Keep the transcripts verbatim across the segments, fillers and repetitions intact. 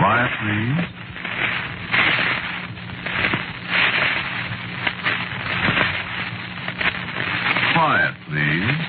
Quiet, please. Quiet, please.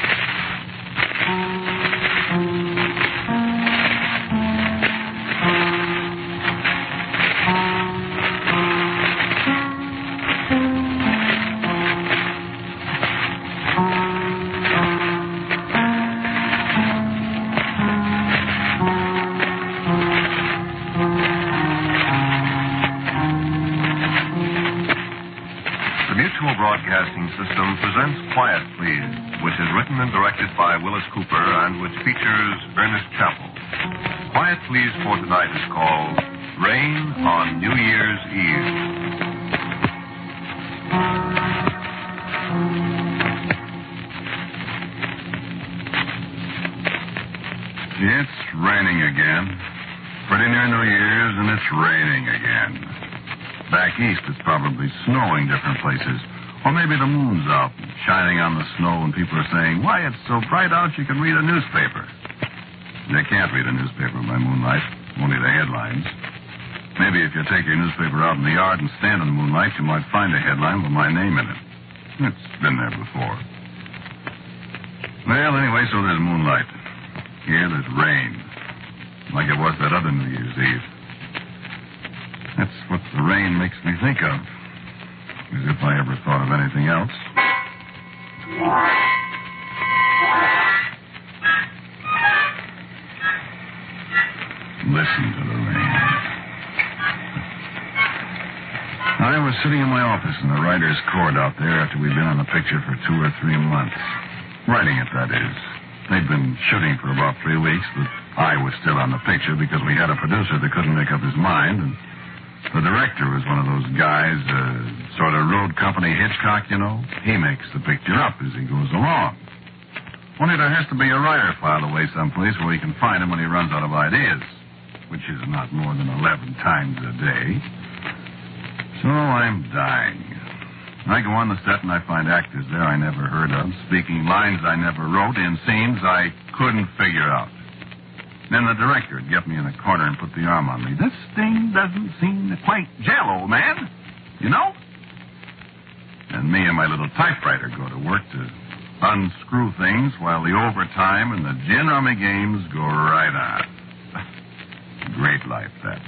Broadcasting System presents Quiet, Please, which is written and directed by Willis Cooper and which features Ernest Chappell. Quiet, Please for tonight is called Rain on New Year's Eve. It's raining again. Pretty near New Year's, and it's raining again. Back east, it's probably snowing different places. Or maybe the moon's out, shining on the snow, and people are saying, why, it's so bright out you can read a newspaper. They can't read a newspaper by moonlight, only the headlines. Maybe if you take your newspaper out in the yard and stand in the moonlight, you might find a headline with my name in it. It's been there before. Well, anyway, so there's moonlight. Here, there's rain. Like it was that other New Year's Eve. That's what the rain makes me think of. As if I ever thought of anything else. Listen to the rain. I was sitting in my office in the writer's court out there after we'd been on the picture for two or three months. Writing it, that is. They'd been shooting for about three weeks, but I was still on the picture because we had a producer that couldn't make up his mind, and the director was one of those guys, uh, sort of road company Hitchcock, you know. He makes the picture up as he goes along. Only there has to be a writer filed away someplace where he can find him when he runs out of ideas, which is not more than eleven times a day. So I'm dying. I go on the set and I find actors there I never heard of, speaking lines I never wrote in scenes I couldn't figure out. Then the director would get me in a corner and put the arm on me. This thing doesn't seem quite gel, old man. You know? And me and my little typewriter go to work to unscrew things while the overtime and the gin rummy games go right on. Great life, that.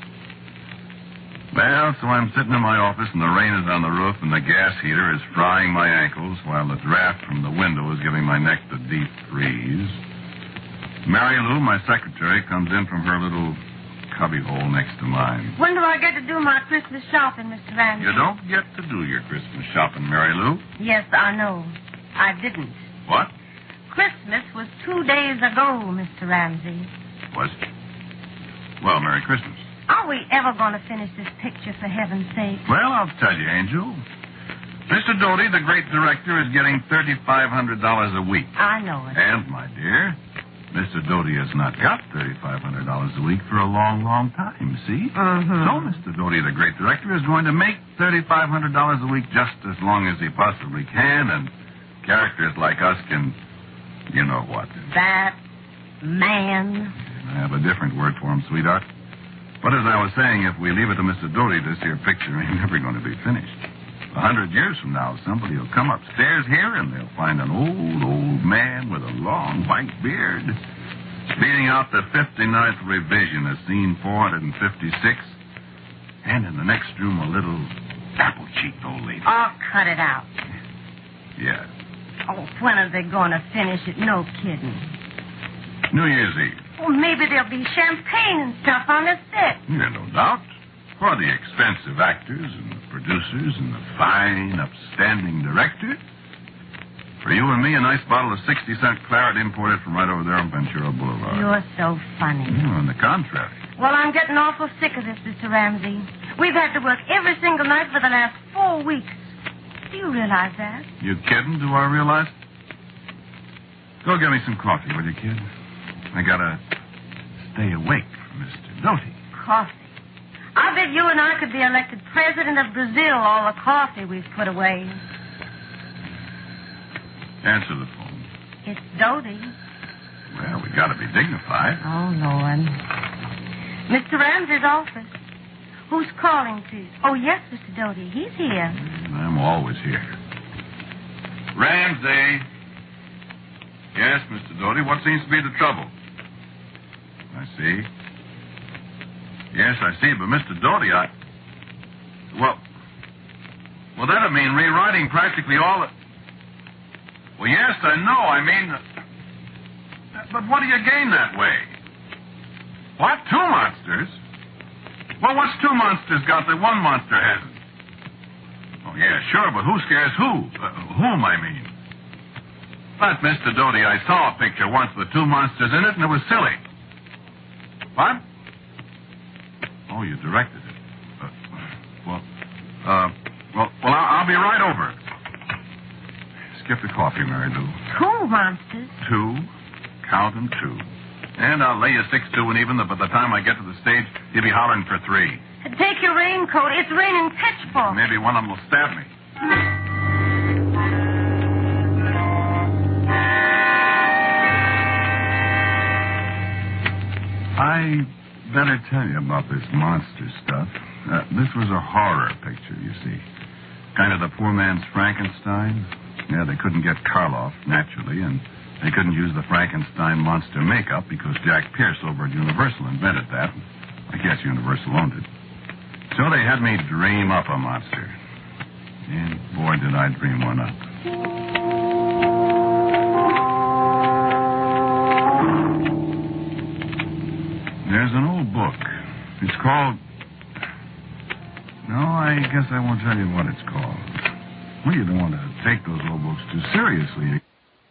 Well, so I'm sitting in my office and the rain is on the roof and the gas heater is frying my ankles while the draft from the window is giving my neck the deep freeze. Mary Lou, my secretary, comes in from her little cubbyhole next to mine. When do I get to do my Christmas shopping, Mister Ramsey? You don't get to do your Christmas shopping, Mary Lou. Yes, I know. I didn't. What? Christmas was two days ago, Mister Ramsey. Was it? Well, Merry Christmas. Are we ever going to finish this picture, for heaven's sake? Well, I'll tell you, Angel. Mister Doty, the great director, is getting thirty-five hundred dollars a week. I know it. And, my dear, Mister Doty has not got thirty-five hundred dollars a week for a long, long time, see? Mm-hmm. So Mister Doty, the great director, is going to make thirty-five hundred dollars a week just as long as he possibly can, and characters like us can, you know what. That man. I have a different word for him, sweetheart. But as I was saying, if we leave it to Mister Doty, this here picture ain't never going to be finished. A hundred years from now, somebody will come upstairs here and they'll find an old, old man with a long white beard speeding out the fifty-ninth revision of scene four hundred fifty-six, and in the next room a little apple-cheeked old lady. Oh, cut it out. Yeah. Oh, when are they going to finish it? No kidding. New Year's Eve. Well, maybe there'll be champagne and stuff on the set. Yeah, no doubt. For the expensive actors and the producers and the fine, upstanding director. For you and me, a nice bottle of sixty-cent claret imported from right over there on Ventura Boulevard. You're so funny. Yeah, on the contrary. Well, I'm getting awful sick of this, Mister Ramsey. We've had to work every single night for the last four weeks. Do you realize that? You kidding? Do I realize? Go get me some coffee, will you, kid? I gotta stay awake for Mister Doty. Coffee. I bet you and I could be elected president of Brazil, all the coffee we've put away. Answer the phone. It's Doty. Well, we gotta be dignified. Oh, Lord. Mister Ramsey's office. Who's calling, please? Oh, yes, Mister Doty. He's here. I'm always here. Ramsey. Yes, Mister Doty. What seems to be the trouble? I see. Yes, I see. But, Mister Doty, I... Well... Well, that'd mean rewriting practically all the... Well, yes, I know. I mean... But what do you gain that way? What? Two monsters? Well, what's two monsters got that one monster hasn't? Oh, yeah, sure, but who scares who? Uh, whom, I mean. But, Mister Doty, I saw a picture once with two monsters in it, and it was silly. What? Oh, you directed it. Uh, well, uh, well, well, I'll, I'll be right over. Skip the coffee, Mary Lou. Two monsters? Two. Count them two. And I'll lay you six, two, and even, that by the time I get to the stage, you'll be hollering for three. Take your raincoat. It's raining pitchforks. Maybe one of them will stab me. I better tell you about this monster stuff. Uh, this was a horror picture, you see. Kind of the poor man's Frankenstein. Yeah, they couldn't get Karloff, naturally, and they couldn't use the Frankenstein monster makeup because Jack Pierce over at Universal invented that. I guess Universal owned it. So they had me dream up a monster. And boy, did I dream one up. There's an old book. It's called... No, I guess I won't tell you what it's called. Well, you don't want to take those old books too seriously.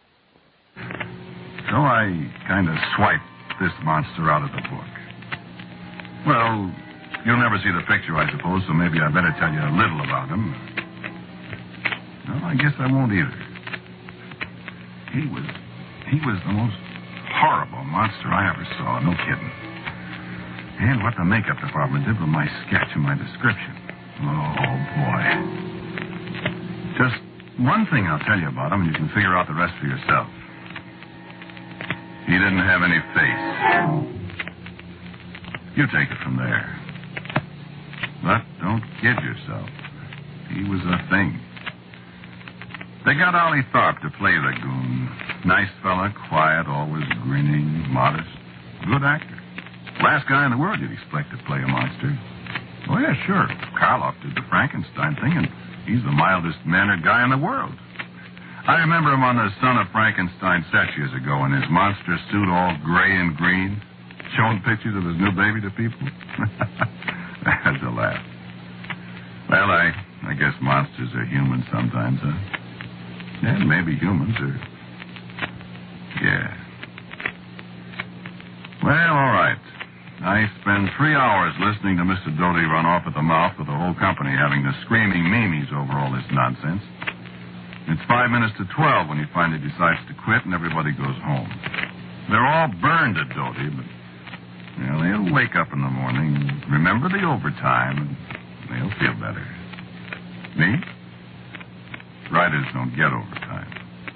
So I kind of swiped this monster out of the book. Well, you'll never see the picture, I suppose, so maybe I better tell you a little about him. No, I guess I won't either. He was... He was the most horrible monster I ever saw, no kidding. And what the makeup department did with my sketch and my description. Oh, boy. Just one thing I'll tell you about him, and you can figure out the rest for yourself. He didn't have any face. You take it from there. But don't kid yourself. He was a thing. They got Ollie Tharp to play the goon. Nice fella, quiet, always grinning, modest. Good actor. Last guy in the world you'd expect to play a monster. Oh, yeah, sure. Karloff did the Frankenstein thing, and he's the mildest-mannered guy in the world. I remember him on the Son of Frankenstein set years ago in his monster suit all gray and green, showing pictures of his new baby to people. That's a laugh. Well, I, I guess monsters are human sometimes, huh? And maybe humans are... Yeah. Well, all right. I spend three hours listening to Mister Doty run off at the mouth with the whole company having the screaming memes over all this nonsense. It's five minutes to twelve when he finally decides to quit and everybody goes home. They're all burned at Doty, but well, they'll wake up in the morning, remember the overtime, and they'll feel better. Me? Writers don't get overtime.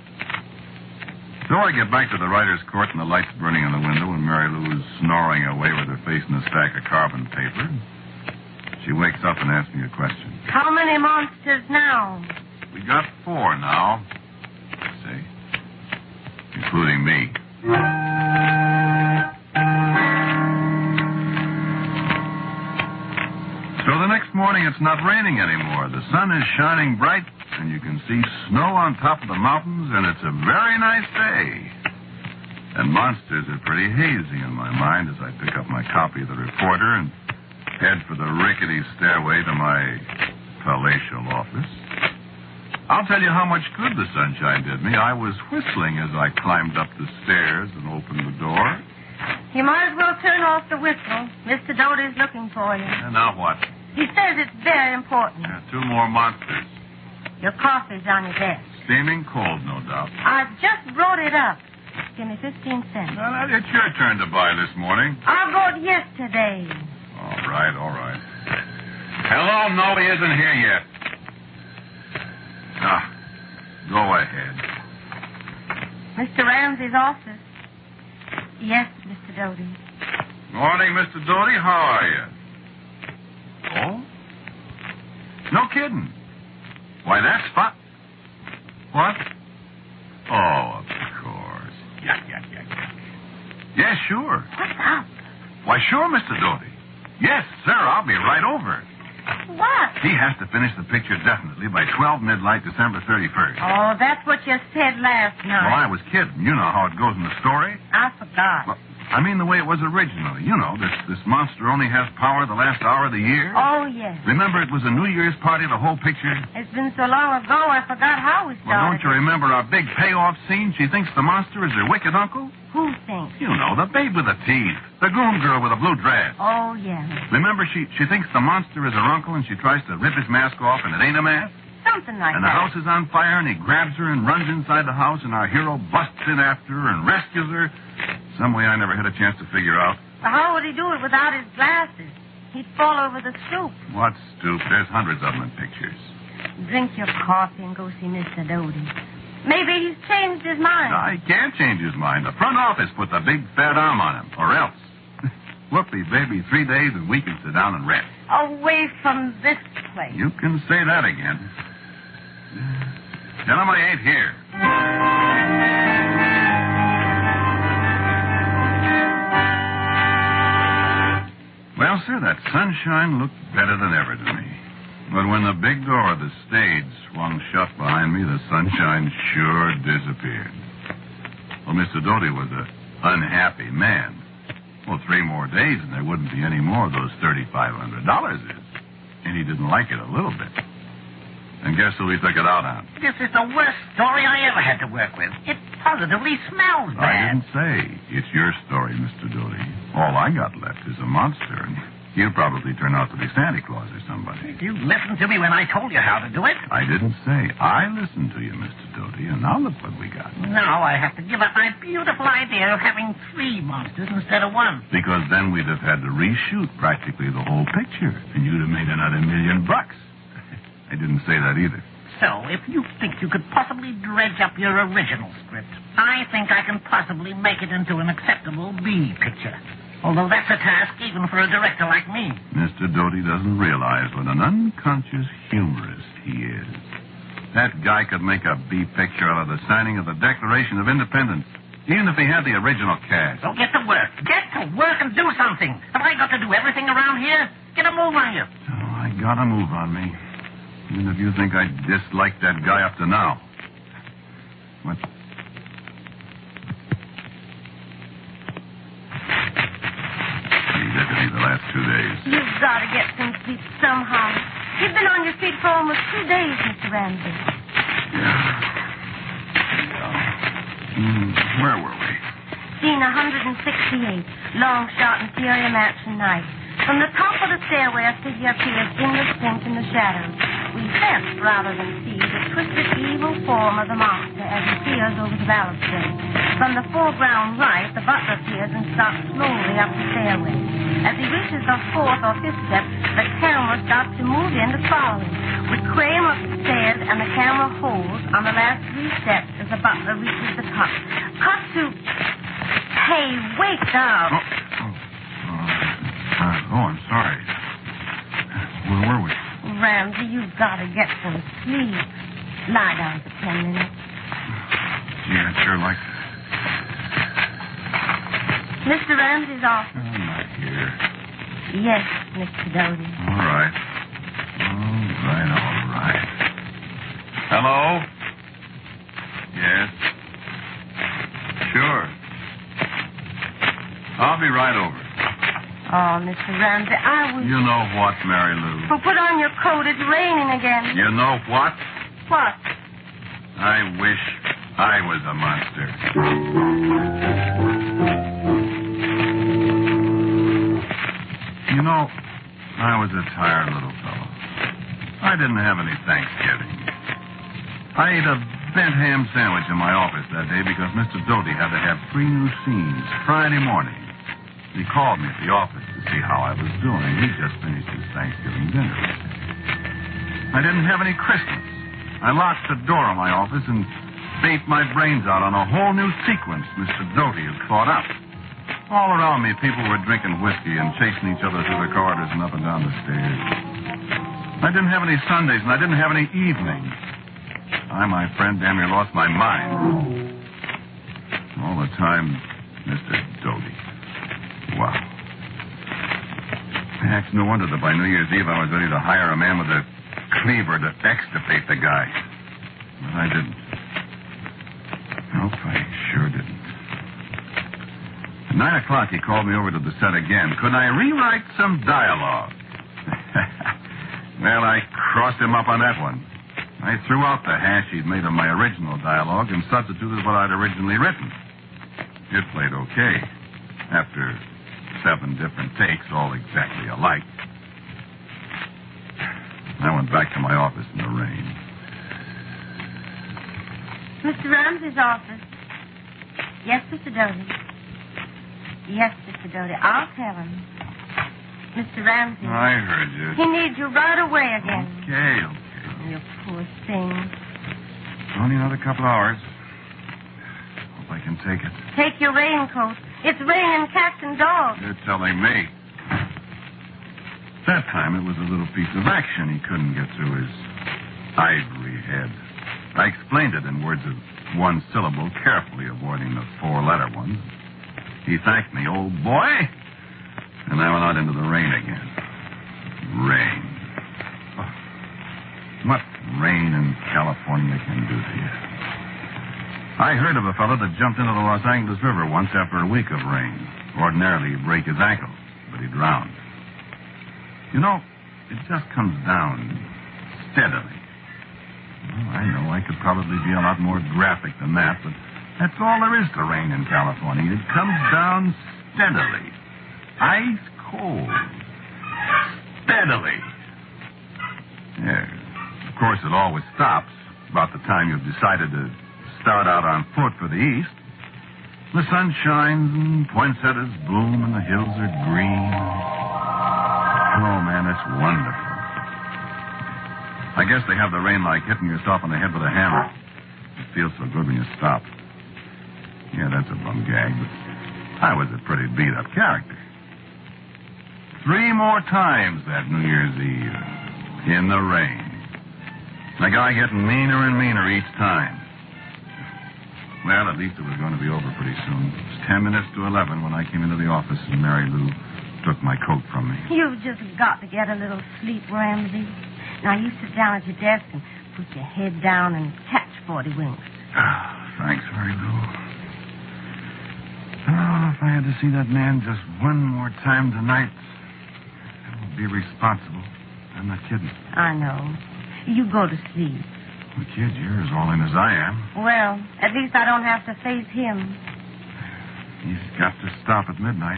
So I get back to the writer's court and the light's burning in the window and Mary Lou is snoring away with her face in a stack of carbon paper. She wakes up and asks me a question. How many monsters now? We got four now. See? Including me. So the next morning it's not raining anymore. The sun is shining bright. And you can see snow on top of the mountains, and it's a very nice day. And monsters are pretty hazy in my mind as I pick up my copy of the Reporter and head for the rickety stairway to my palatial office. I'll tell you how much good the sunshine did me. I was whistling as I climbed up the stairs and opened the door. You might as well turn off the whistle. Mister Doty's looking for you. And now what? He says it's very important. Yeah, two more monsters. Your coffee's on your desk. Steaming cold, no doubt. I just brought it up. Give me fifteen cents. Well, it's your turn to buy this morning. I bought yesterday. All right, all right. Hello, no, he isn't here yet. Ah, go ahead. Mister Ramsey's office. Yes, Mister Doty. Morning, Mister Doty. How are you? Oh? No kidding. Why, that's fun. What? Oh, of course. Yeah, yeah, yeah, yeah. Yeah, sure. What's up? Why, sure, Mister Doty. Yes, sir, I'll be right over. What? He has to finish the picture definitely by twelve midnight, December thirty-first. Oh, that's what you said last night. Well, I was kidding. You know how it goes in the story. I forgot. Well, I mean the way it was originally. You know, this this monster only has power the last hour of the year. Oh, yes. Remember, it was a New Year's party, the whole picture? It's been so long ago, I forgot how we started. Well, don't you remember our big payoff scene? She thinks the monster is her wicked uncle? Who thinks? You know, the babe with the teeth. The goon girl with the blue dress. Oh, yeah. Remember, she, she thinks the monster is her uncle, and she tries to rip his mask off, and it ain't a mask? Something like And that. the house is on fire, and he grabs her and runs inside the house, and our hero busts in after her and rescues her. Some way I never had a chance to figure out. Well, how would he do it without his glasses? He'd fall over the stoop. What stoop? There's hundreds of them in pictures. Drink your coffee and go see Mister Doty. Maybe he's changed his mind. I can't change his mind. The front office put the big fat arm on him, or else. Whoopee, baby, three days and we can sit down and rest. Away from this place. You can say that again. Tell him I ain't here. Well, sir, that sunshine looked better than ever to me. But when the big door of the stage swung shut behind me, the sunshine sure disappeared. Well, Mister Doty was an unhappy man. Well, three more days and there wouldn't be any more of those thirty-five hundred dollars is. And he didn't like it a little bit. And guess who he took it out on? This is the worst story I ever had to work with. It positively smells bad. I didn't say. It's your story, Mister Doty. All I got left is a monster, and he'll probably turn out to be Santa Claus or somebody. You listened to me when I told you how to do it. I didn't say. I listened to you, Mister Doty, and now look what we got. Now I have to give up my beautiful idea of having three monsters instead of one. Because then we'd have had to reshoot practically the whole picture, and you'd have made another million bucks. I didn't say that either. So, if you think you could possibly dredge up your original script, I think I can possibly make it into an acceptable B picture. Although that's a task even for a director like me. Mister Doty doesn't realize what an unconscious humorist he is. That guy could make a B picture out of the signing of the Declaration of Independence, even if he had the original cast. So get to work. Get to work and do something. Have I got to do everything around here? Get a move on you. Oh, I got a move on me. Even if you think I disliked that guy up to now. What? He's at me the last two days. You've got to get some sleep somehow. You've been on your feet for almost two days, Mister Ramsey. Yeah. yeah. Mm, where were we? Scene one sixty-eight. Long shot Imperial Mansion night. From the top of the stairway, a figure appears indistinct in the shadows. We sense, rather than see, the twisted evil form of the monster as he peers over the balustrade. From the foreground right, the butler appears and starts slowly up the stairway. As he reaches the fourth or fifth step, the camera starts to move in to follow him. We cram up the stairs, and the camera holds on the last three steps as the butler reaches the top. Cut to... Hey, wake up. Oh, oh, uh, uh, oh I'm sorry. Where were we? Ramsey, you've got to get some sleep. Lie down for ten minutes. Gee, I'd sure like that. Mister Ramsey's off. I'm not here. Yes, Mister Doty. All right. All right, all right. Hello? Yes? Sure. I'll be right over. Oh, Mister Ramsey, I was... You know what, Mary Lou? Well, put on your coat. It's raining again. You know what? What? I wish I was a monster. You know, I was a tired little fellow. I didn't have any Thanksgiving. I ate a bent ham sandwich in my office that day because Mister Doty had to have three new scenes Friday morning. He called me at the office to see how I was doing. He just finished his Thanksgiving dinner. I didn't have any Christmas. I locked the door of my office and baked my brains out on a whole new sequence Mister Doty had thought up. All around me, people were drinking whiskey and chasing each other through the corridors and up and down the stairs. I didn't have any Sundays, and I didn't have any evenings. I, my friend, damn near lost my mind. All the time, Mister Doty. Wow. Heck, no wonder that by New Year's Eve I was ready to hire a man with a cleaver to extirpate the guy. But I didn't. Nope, I sure didn't. At nine o'clock, he called me over to the set again. Could I rewrite some dialogue? Well, I crossed him up on that one. I threw out the hash he'd made of my original dialogue and substituted what I'd originally written. It played okay. After seven different takes, all exactly alike. I went back to my office in the rain. Mister Ramsey's office. Yes, Mister Doty. Yes, Mister Doty. I'll tell him. Mister Ramsey. I heard you. He needs you right away again. Okay, okay. You poor thing. Only another couple hours. Hope I can take it. Take your raincoat. It's raining cats and dogs. You're telling me. That time it was a little piece of action he couldn't get through his ivory head. I explained it in words of one syllable, carefully avoiding the four-letter ones. He thanked me, old boy, and I went out into the rain again. Rain. Oh, what rain in California can do to you. I heard of a fellow that jumped into the Los Angeles River once after a week of rain. Ordinarily, he'd break his ankle, but he drowned. You know, it just comes down steadily. Well, I know I could probably be a lot more graphic than that, but that's all there is to rain in California. It comes down steadily. Ice cold. Steadily. Yeah. Of course, it always stops about the time you've decided to start out on foot for the east. The sun shines and poinsettias bloom and the hills are green. Oh, man, it's wonderful. I guess they have the rain like hitting yourself on the head with a hammer. It feels so good when you stop. Yeah, that's a bum gag, but I was a pretty beat-up character. Three more times that New Year's Eve. In the rain. The guy getting meaner and meaner each time. Well, at least it was going to be over pretty soon. It was ten minutes to eleven when I came into the office and Mary Lou took my coat from me. You've just got to get a little sleep, Ramsey. Now, you sit down at your desk and put your head down and catch forty winks. Oh, thanks, Mary Lou. Oh, if I had to see that man just one more time tonight, I would be responsible. I'm not kidding. I know. You go to sleep. The kid, you're as all in as I am. Well, at least I don't have to face him. He's got to stop at midnight.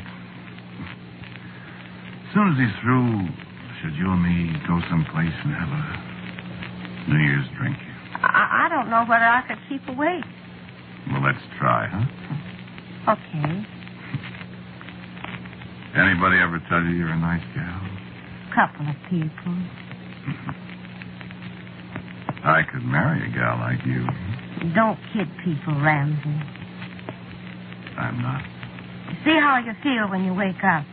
As soon as he's through, should you and me go someplace and have a New Year's drink? I, I don't know whether I could keep awake. Well, let's try, huh? Okay. Anybody ever tell you you're a nice gal? Couple of people. I could marry a gal like you. Don't kid people, Ramsey. I'm not. See how you feel when you wake up.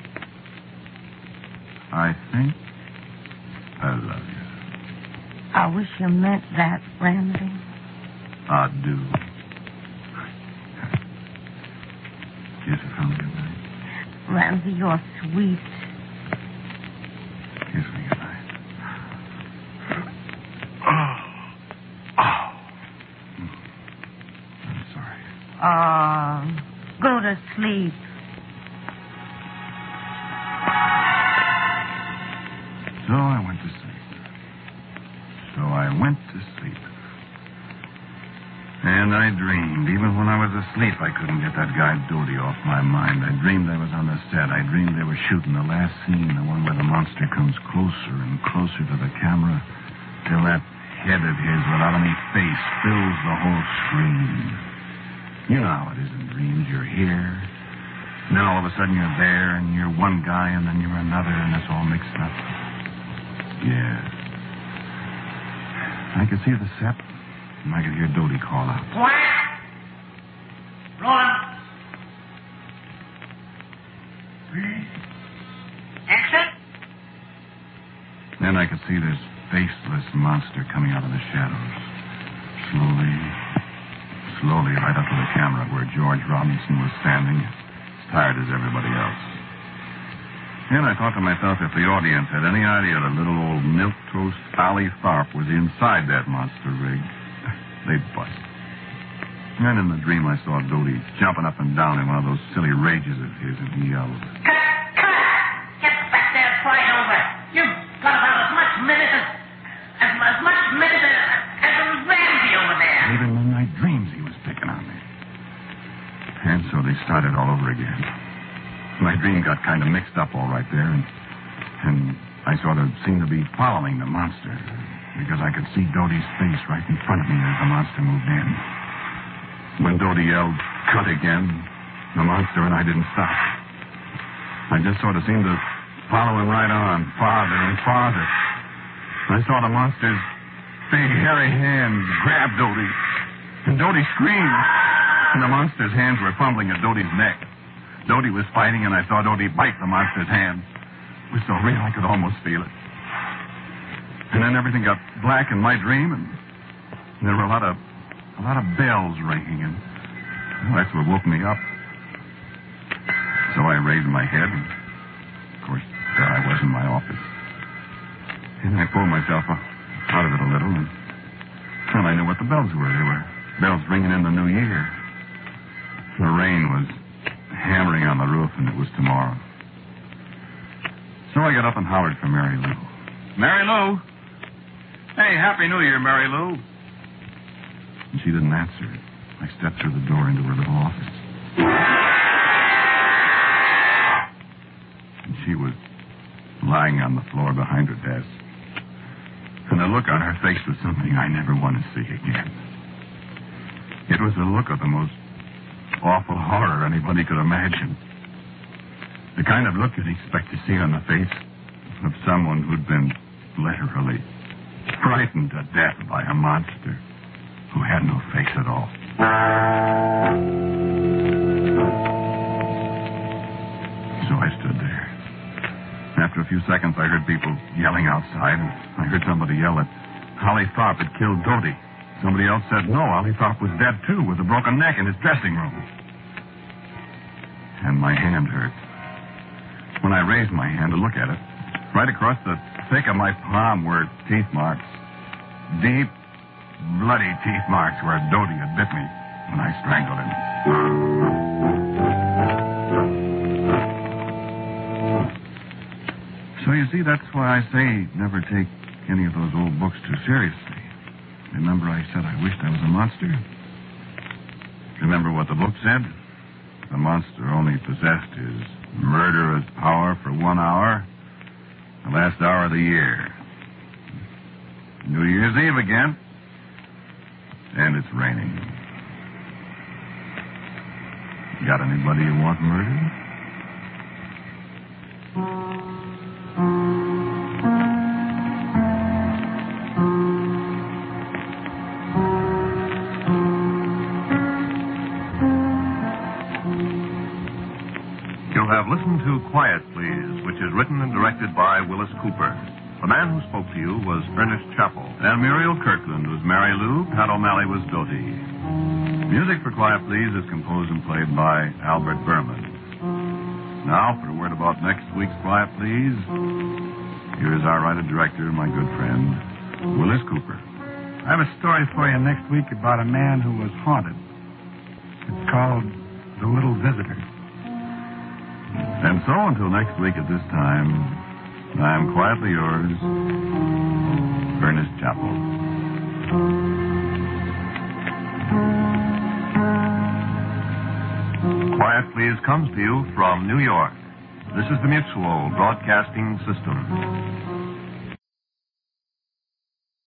I think I love you. I wish you meant that, Ramsey. I do. Kiss her from me goodnight. Ramsey, you're sweet. Kiss me goodnight. Oh. Oh. I'm sorry. Oh, go to sleep. So I went to sleep. So I went to sleep. And I dreamed. Even when I was asleep, I couldn't get that guy Doty off my mind. I dreamed I was on the set. I dreamed they were shooting the last scene, the one where the monster comes closer and closer to the camera till that head of his without any face fills the whole screen. You know how it is in dreams. You're here, and then all of a sudden you're there, and you're one guy, and then you're another, and it's all mixed up. Yeah. I could see the set, and I could hear Doty call out. Quiet! Run! Please. Exit. Then I could see this faceless monster coming out of the shadows. Slowly, slowly, right up to the camera where George Robinson was standing, as tired as everybody else. And I thought to myself, if the audience had any idea that little old milquetoast Allie Tharp was inside that monster rig, they'd bust. And in the dream, I saw Dodie jumping up and down in one of those silly rages of his, and he yelled, Cut! Cut! Get back there, right over. You've got about as much minute as, as, as much minute as, as a Ramsey over there. Even in my dreams, he was picking on me. And so they started all over again. My dream got kind of mixed up all right there, and, and I sort of seemed to be following the monster, because I could see Dodie's face right in front of me as the monster moved in. When Dodie yelled, cut again, the monster and I didn't stop. I just sort of seemed to follow him right on, farther and farther. I saw the monster's big, hairy hands grab Dodie, and Dodie screamed, and the monster's hands were fumbling at Dodie's neck. Dodie was fighting, and I saw Dodie bite the monster's hand. It was so real I could almost feel it. And then everything got black in my dream, and there were a lot of a lot of bells ringing, and well, that's what woke me up. So I raised my head, and of course, there I was in my office. And I pulled myself out of it a little, and well, I knew what the bells were. They were bells ringing in the new year. The rain was hammering on the roof, and it was tomorrow. So I got up and hollered for Mary Lou. Mary Lou! Hey, Happy New Year, Mary Lou. And she didn't answer. I stepped through the door into her little office. And she was lying on the floor behind her desk. And the look on her face was something I never want to see again. It was the look of the most awful horror anybody could imagine. The kind of look you'd expect to see on the face of someone who'd been literally frightened to death by a monster who had no face at all. So I stood there. After a few seconds, I heard people yelling outside, and I heard somebody yell that Holly Tharp had killed Dodie. Somebody else said, no, Ollie Tharp was dead, too, with a broken neck in his dressing room. And my hand hurt. When I raised my hand to look at it, right across the thick of my palm were teeth marks. Deep, bloody teeth marks where Dodie had bit me when I strangled him. So you see, that's why I say never take any of those old books too seriously. Remember I said I wished I was a monster? Remember what the book said? The monster only possessed his murderous power for one hour, the last hour of the year. New Year's Eve again, and it's raining. Got anybody you want murdered? Listen to Quiet, Please, which is written and directed by Willis Cooper. The man who spoke to you was Ernest Chappell. And Muriel Kirkland was Mary Lou. Pat O'Malley was Dodie. Music for Quiet, Please is composed and played by Albert Berman. Now, for a word about next week's Quiet, Please, here is our writer-director, my good friend, Willis Cooper. I have a story for you next week about a man who was haunted. It's called The Little Visitor. And so, until next week at this time, I am quietly yours, Ernest Chappell. Quiet, Please comes to you from New York. This is the Mutual Broadcasting System.